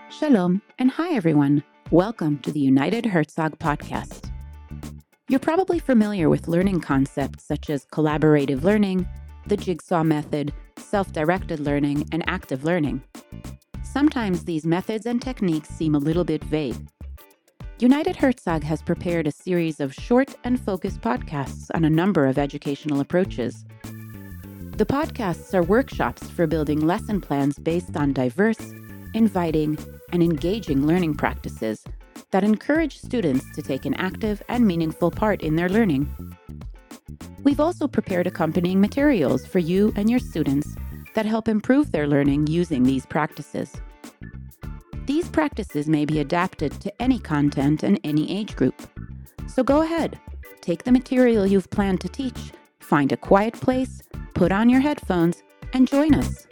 Shalom, and hi everyone. Welcome to the United Herzog podcast. You're probably familiar with learning concepts such as collaborative learning, the jigsaw method, self-directed learning, and active learning. Sometimes these methods and techniques seem a little bit vague. United Herzog has prepared a series of short and focused podcasts on a number of educational approaches. The podcasts are workshops for building lesson plans based on diverse, inviting, and engaging learning practices that encourage students to take an active and meaningful part in their learning. We've also prepared accompanying materials for you and your students that help improve their learning using these practices. These practices may be adapted to any content and any age group. So go ahead, take the material you've planned to teach, find a quiet place, put on your headphones, and join us.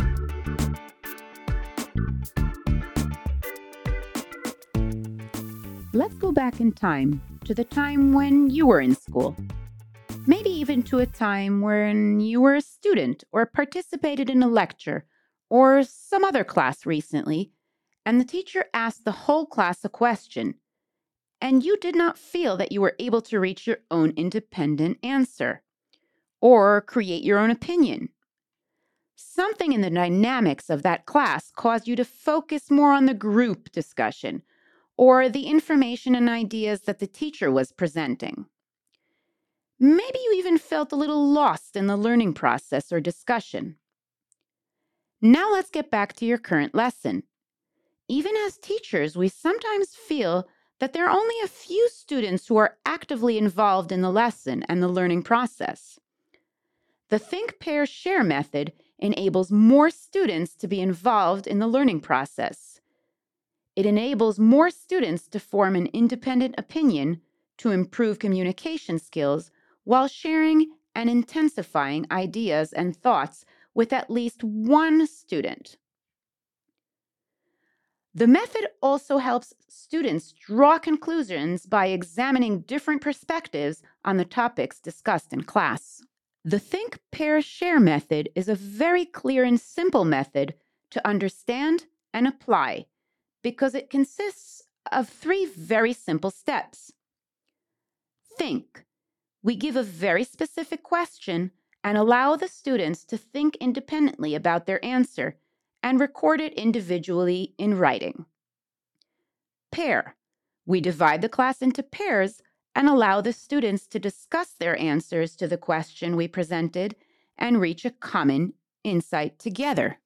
Let's go back in time to the time when you were in school. Maybe even to a time when you were a student or participated in a lecture or some other class recently, and the teacher asked the whole class a question, and you did not feel that you were able to reach your own independent answer or create your own opinion. Something in the dynamics of that class caused you to focus more on the group discussion or the information and ideas that the teacher was presenting. Maybe you even felt a little lost in the learning process or discussion. Now let's get back to your current lesson. Even as teachers, we sometimes feel that there are only a few students who are actively involved in the lesson and the learning process. The Think, Pair, Share method enables more students to be involved in the learning process. It enables more students to form an independent opinion, to improve communication skills, while sharing and intensifying ideas and thoughts with at least one student. The method also helps students draw conclusions by examining different perspectives on the topics discussed in class. The Think, Pair, Share method is a very clear and simple method to understand and apply, because it consists of 3 very simple steps. Think. We give a very specific question and allow the students to think independently about their answer and record it individually in writing. Pair. We divide the class into pairs and allow the students to discuss their answers to the question we presented and reach a common insight together.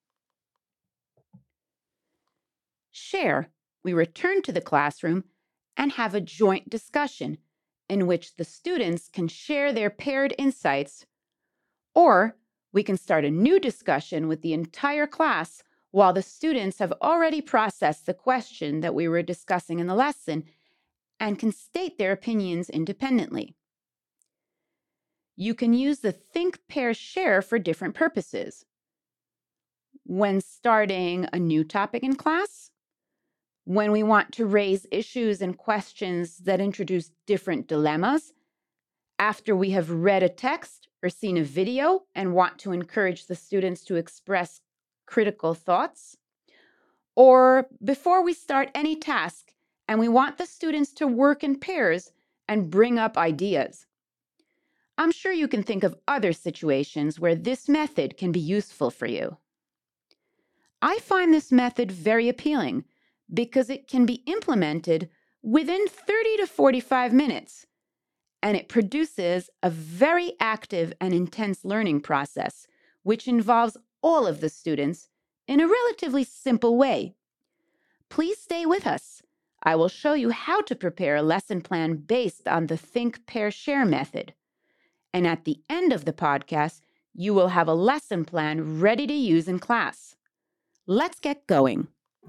Share. We return to the classroom and have a joint discussion in which the students can share their paired insights, or we can start a new discussion with the entire class while the students have already processed the question that we were discussing in the lesson and can state their opinions independently. You can use the Think, Pair, Share for different purposes. When starting a new topic in class, when we want to raise issues and questions that introduce different dilemmas, after we have read a text or seen a video and want to encourage the students to express critical thoughts, or before we start any task and we want the students to work in pairs and bring up ideas. I'm sure you can think of other situations where this method can be useful for you. I find this method very appealing because it can be implemented within 30 to 45 minutes, and it produces a very active and intense learning process, which involves all of the students in a relatively simple way. Please stay with us. I will show you how to prepare a lesson plan based on the Think, Pair, Share method. And at the end of the podcast, you will have a lesson plan ready to use in class. Let's get going.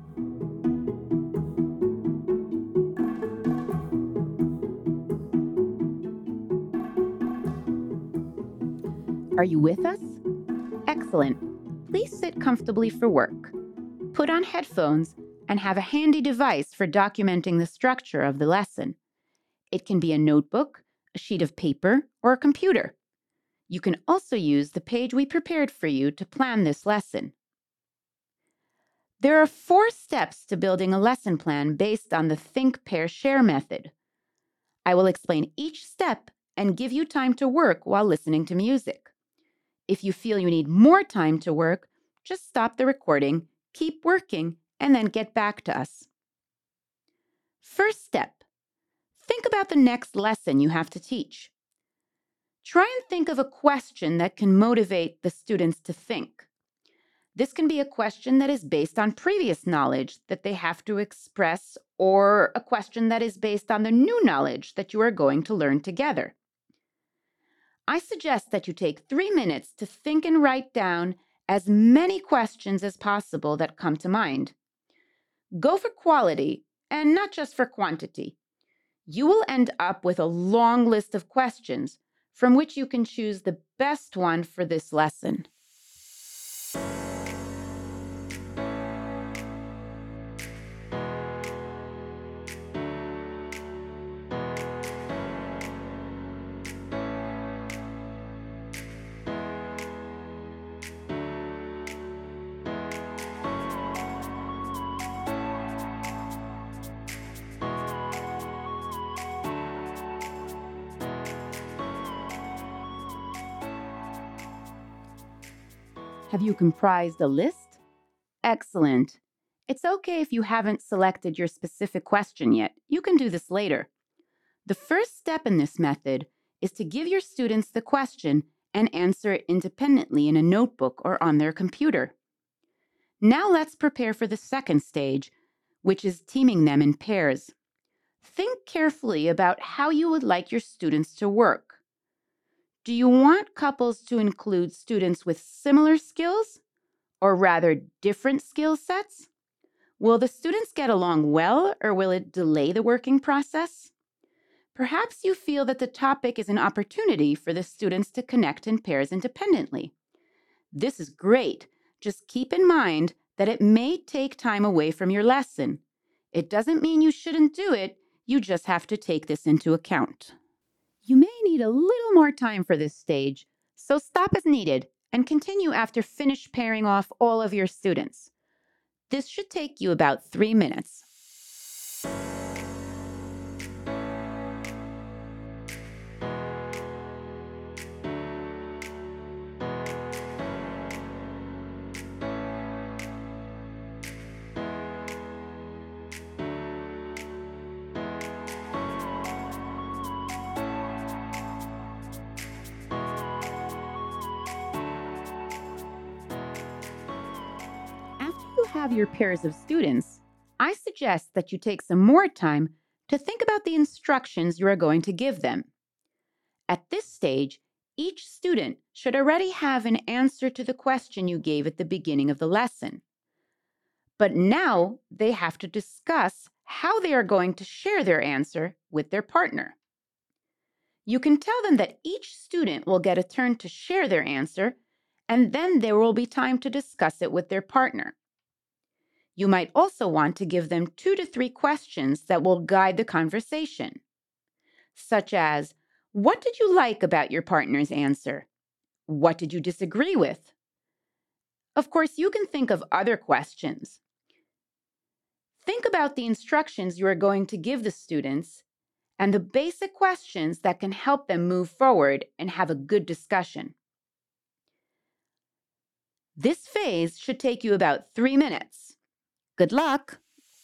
Are you with us? Excellent. Please sit comfortably for work. Put on headphones and have a handy device for documenting the structure of the lesson. It can be a notebook, a sheet of paper, or a computer. You can also use the page we prepared for you to plan this lesson. There are 4 steps to building a lesson plan based on the Think, Pair, Share method. I will explain each step and give you time to work while listening to music. If you feel you need more time to work, just stop the recording, keep working, and then get back to us. First step, think about the next lesson you have to teach. Try and think of a question that can motivate the students to think. This can be a question that is based on previous knowledge that they have to express, or a question that is based on the new knowledge that you are going to learn together. I suggest that you take 3 minutes to think and write down as many questions as possible that come to mind. Go for quality and not just for quantity. You will end up with a long list of questions from which you can choose the best one for this lesson. Have you comprised a list? Excellent. It's okay if you haven't selected your specific question yet. You can do this later. The first step in this method is to give your students the question and answer it independently in a notebook or on their computer. Now let's prepare for the second stage, which is teaming them in pairs. Think carefully about how you would like your students to work. Do you want couples to include students with similar skills, or rather different skill sets? Will the students get along well, or will it delay the working process? Perhaps you feel that the topic is an opportunity for the students to connect in pairs independently. This is great. Just keep in mind that it may take time away from your lesson. It doesn't mean you shouldn't do it. You just have to take this into account. You may need a little more time for this stage, so stop as needed and continue after finish pairing off all of your students. This should take you about 3 minutes. Have your pairs of students, I suggest that you take some more time to think about the instructions you are going to give them. At this stage, each student should already have an answer to the question you gave at the beginning of the lesson. But now they have to discuss how they are going to share their answer with their partner. You can tell them that each student will get a turn to share their answer, and then there will be time to discuss it with their partner. You might also want to give them 2 to 3 questions that will guide the conversation, such as, what did you like about your partner's answer? What did you disagree with? Of course, you can think of other questions. Think about the instructions you are going to give the students and the basic questions that can help them move forward and have a good discussion. This phase should take you about 3 minutes. Good luck!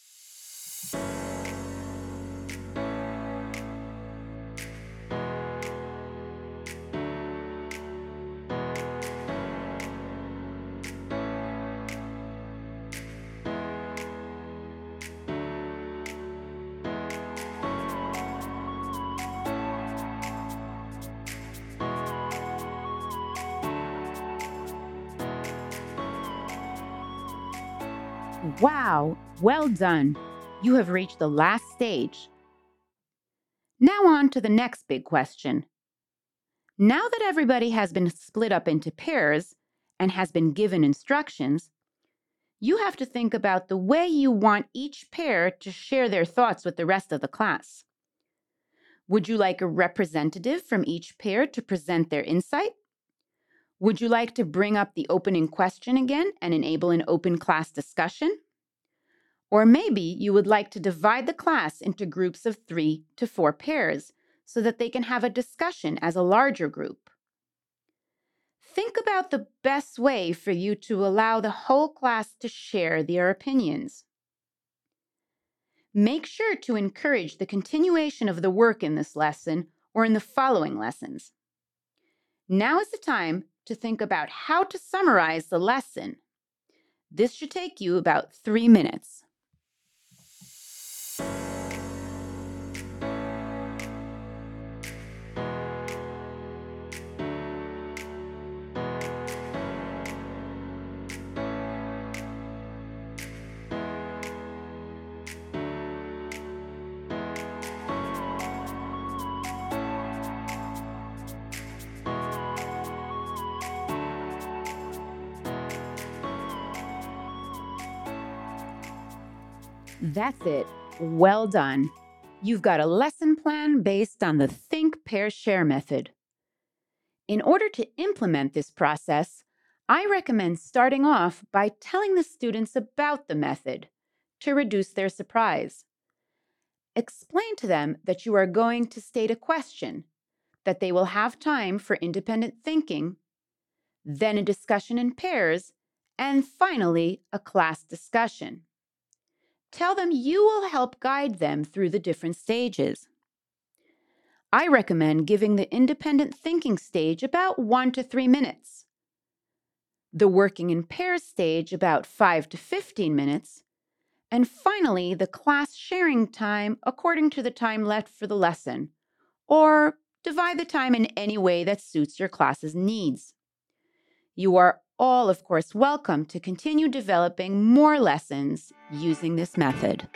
Wow, well done. You have reached the last stage. Now on to the next big question. Now that everybody has been split up into pairs and has been given instructions, you have to think about the way you want each pair to share their thoughts with the rest of the class. Would you like a representative from each pair to present their insight? Would you like to bring up the opening question again and enable an open class discussion? Or maybe you would like to divide the class into groups of 3 to 4 pairs so that they can have a discussion as a larger group. Think about the best way for you to allow the whole class to share their opinions. Make sure to encourage the continuation of the work in this lesson or in the following lessons. Now is the time to think about how to summarize the lesson. This should take you about 3 minutes. That's it. Well done. You've got a lesson plan based on the Think, Pair, Share method. In order to implement this process, I recommend starting off by telling the students about the method to reduce their surprise. Explain to them that you are going to state a question, that they will have time for independent thinking, then a discussion in pairs, and finally, a class discussion. Tell them you will help guide them through the different stages. I recommend giving the independent thinking stage about 1 to 3 minutes, the working in pairs stage about 5 to 15 minutes, and finally the class sharing time according to the time left for the lesson, or divide the time in any way that suits your class's needs. You are all, of course, welcome to continue developing more lessons using this method.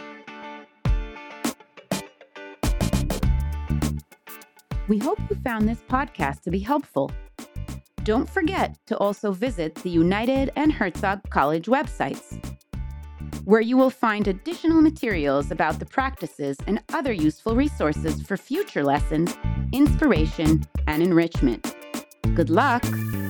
We hope you found this podcast to be helpful. Don't forget to also visit the United and Herzog College websites, where you will find additional materials about the practices and other useful resources for future lessons, inspiration, and enrichment. Good luck!